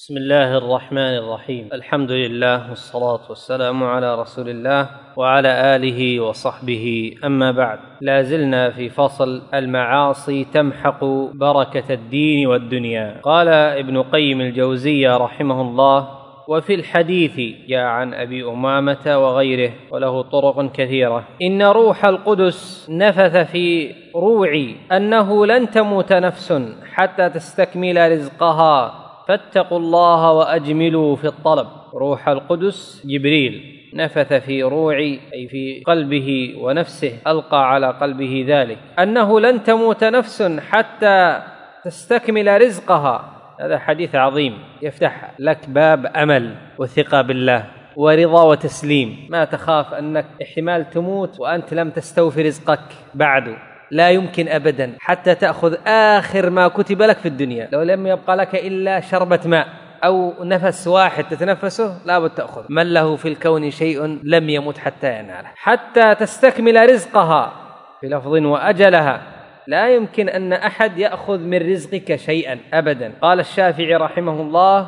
بسم الله الرحمن الرحيم. الحمد لله والصلاة والسلام على رسول الله وعلى آله وصحبه، أما بعد. لا زلنا في فصل المعاصي تمحق بركة الدين والدنيا. قال ابن قيم الجوزية رحمه الله: وفي الحديث جاء عن أبي أمامة وغيره وله طرق كثيرة: إن روح القدس نفث في روعي أنه لن تموت نفس حتى تستكمل رزقها فاتقوا الله وأجملوا في الطلب. روح القدس جبريل نفث في روعي، أي في قلبه ونفسه، ألقى على قلبه ذلك، أنه لن تموت نفس حتى تستكمل رزقها. هذا حديث عظيم يفتح لك باب أمل وثقة بالله ورضا وتسليم. ما تخاف أنك احتمال تموت وأنت لم تستوفي رزقك بعد، لا يمكن أبدا حتى تأخذ آخر ما كتب لك في الدنيا. لو لم يبقى لك إلا شربة ماء أو نفس واحد تتنفسه لابد تأخذ. من له في الكون شيء لم يمت حتى يناله، حتى تستكمل رزقها، في لفظ وأجلها. لا يمكن أن أحد يأخذ من رزقك شيئا أبدا. قال الشافعي رحمه الله: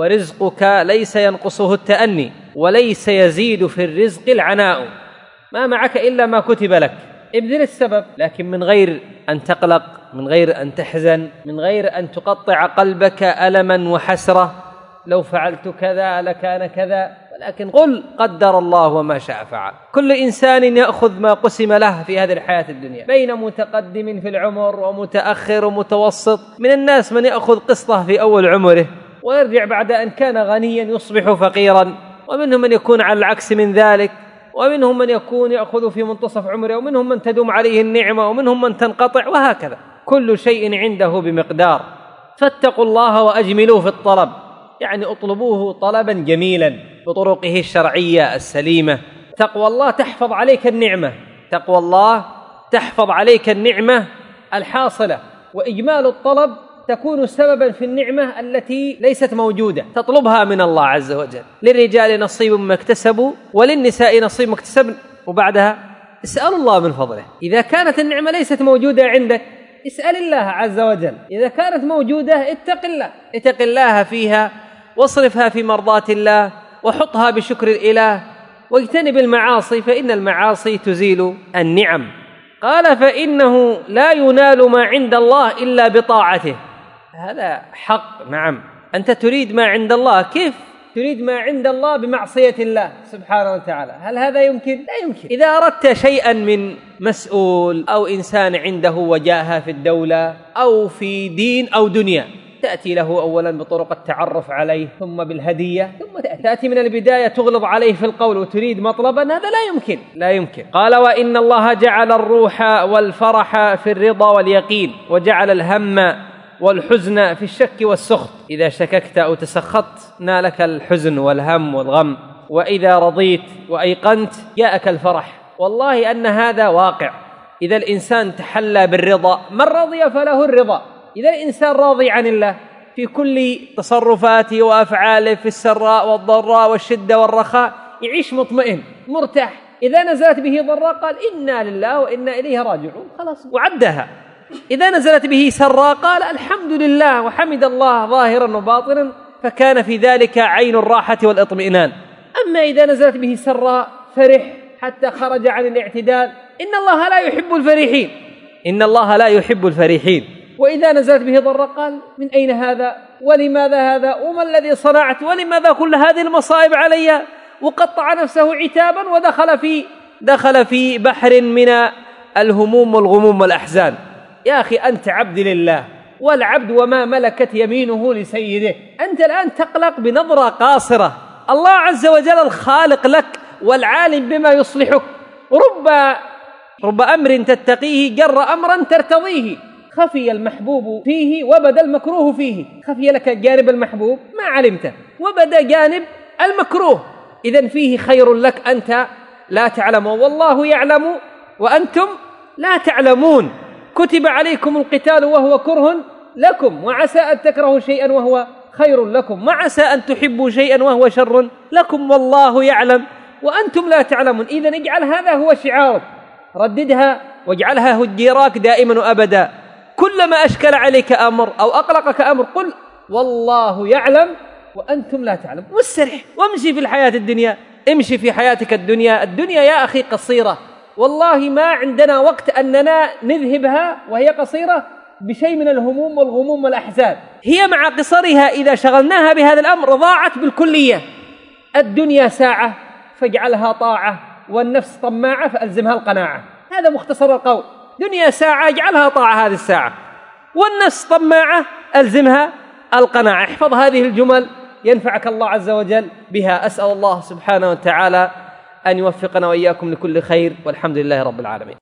ورزقك ليس ينقصه التأني وليس يزيد في الرزق العناء. ما معك إلا ما كتب لك، ابذل السبب، لكن من غير أن تقلق، من غير أن تحزن، من غير أن تقطع قلبك ألما وحسرة لو فعلت كذا لكان كذا، ولكن قل قدر الله وما شاء فعل. كل إنسان يأخذ ما قسم له في هذه الحياة الدنيا، بين متقدم في العمر ومتأخر ومتوسط. من الناس من يأخذ قسطه في أول عمره ويرجع بعد أن كان غنيا يصبح فقيرا، ومنهم من يكون على العكس من ذلك، ومنهم من يكون يأخذ في منتصف عمره، ومنهم من تدوم عليه النعمة، ومنهم من تنقطع، وهكذا. كل شيء عنده بمقدار. فاتقوا الله وأجملوا في الطلب، يعني اطلبوه طلبا جميلا بطرقه الشرعية السليمة. تقوى الله تحفظ عليك النعمة، تقوى الله تحفظ عليك النعمة الحاصلة، وإجمال الطلب تكون سببا في النعمة التي ليست موجودة، تطلبها من الله عز وجل. للرجال نصيب مما اكتسبوا وللنساء نصيب ما اكتسبن، وبعدها اسأل الله من فضله. إذا كانت النعمة ليست موجودة عندك اسأل الله عز وجل، إذا كانت موجودة اتق الله فيها واصرفها في مرضاة الله، وحطها بشكر الإله، واجتنب المعاصي فإن المعاصي تزيل النعم. قال: فإنه لا ينال ما عند الله إلا بطاعته. هذا حق. نعم، أنت تريد ما عند الله، كيف تريد ما عند الله بمعصية الله سبحانه وتعالى؟ هل هذا يمكن؟ لا يمكن. إذا أردت شيئا من مسؤول أو إنسان عنده وجاهة في الدولة أو في دين أو دنيا، تأتي له أولا بطرق التعرف عليه، ثم بالهدية، ثم تأتي من البداية تغلظ عليه في القول وتريد مطلبا. هذا لا يمكن. قال: وإن الله جعل الروح والفرح في الرضا واليقين، وجعل الهم والحزن في الشك والسخط. إذا شككت أو تسخطت نالك الحزن والهم والغم، وإذا رضيت وأيقنت جاءك الفرح. والله أن هذا واقع. إذا الإنسان تحلى بالرضا، من رضي فله الرضا. إذا الإنسان راضي عن الله في كل تصرفاته وأفعاله، في السراء والضراء والشدة والرخاء، يعيش مطمئن مرتاح. إذا نزلت به ضراء قال: إنا لله وإنا إليه راجعون، خلاص وعدها. إذا نزلت به سراء قال: الحمد لله وحمد الله ظاهرا وباطنا، فكان في ذلك عين الراحة والإطمئنان. أما إذا نزلت به سراء فرح حتى خرج عن الاعتدال. إن الله لا يحب الفرحين، إن الله لا يحب الفرحين. وإذا نزلت به ضراء قال: من أين هذا؟ ولماذا هذا؟ وما الذي صنعت؟ ولماذا كل هذه المصائب علي؟ وقطع نفسه عتابا ودخل في بحر من الهموم والغموم والأحزان. يا أخي أنت عبد لله، والعبد وما ملكت يمينه لسيده. أنت الآن تقلق بنظرة قاصرة. الله عز وجل الخالق لك والعالم بما يصلحك. رب أمر تتقيه جر أمرا ترتضيه. خفي المحبوب فيه وبدا المكروه فيه. خفي لك جانب المحبوب ما علمته، وبدا جانب المكروه. إذن فيه خير لك أنت لا تعلم، والله يعلم وأنتم لا تعلمون. كتب عليكم القتال وهو كره لكم، وعسى أن تكرهوا شيئا وهو خير لكم، وعسى أن تحبوا شيئا وهو شر لكم، والله يعلم وأنتم لا تعلمون. إذن اجعل هذا هو شعارك، رددها واجعلها هجيراك دائما وأبدا. كلما أشكل عليك أمر أو أقلقك أمر قل: والله يعلم وأنتم لا تعلمون. واسترح وامشي في الحياة الدنيا، امشي في حياتك الدنيا. الدنيا يا أخي قصيرة، والله ما عندنا وقت أننا نذهبها وهي قصيرة بشيء من الهموم والغموم والأحزان. هي مع قصرها إذا شغلناها بهذا الأمر ضاعت بالكلية. الدنيا ساعة فاجعلها طاعة، والنفس طماعة فألزمها القناعة. هذا مختصر القول. دنيا ساعة اجعلها طاعة هذه الساعة، والنفس طماعة ألزمها القناعة. احفظ هذه الجمل ينفعك الله عز وجل بها. أسأل الله سبحانه وتعالى أن يوفقنا وإياكم لكل خير، والحمد لله رب العالمين.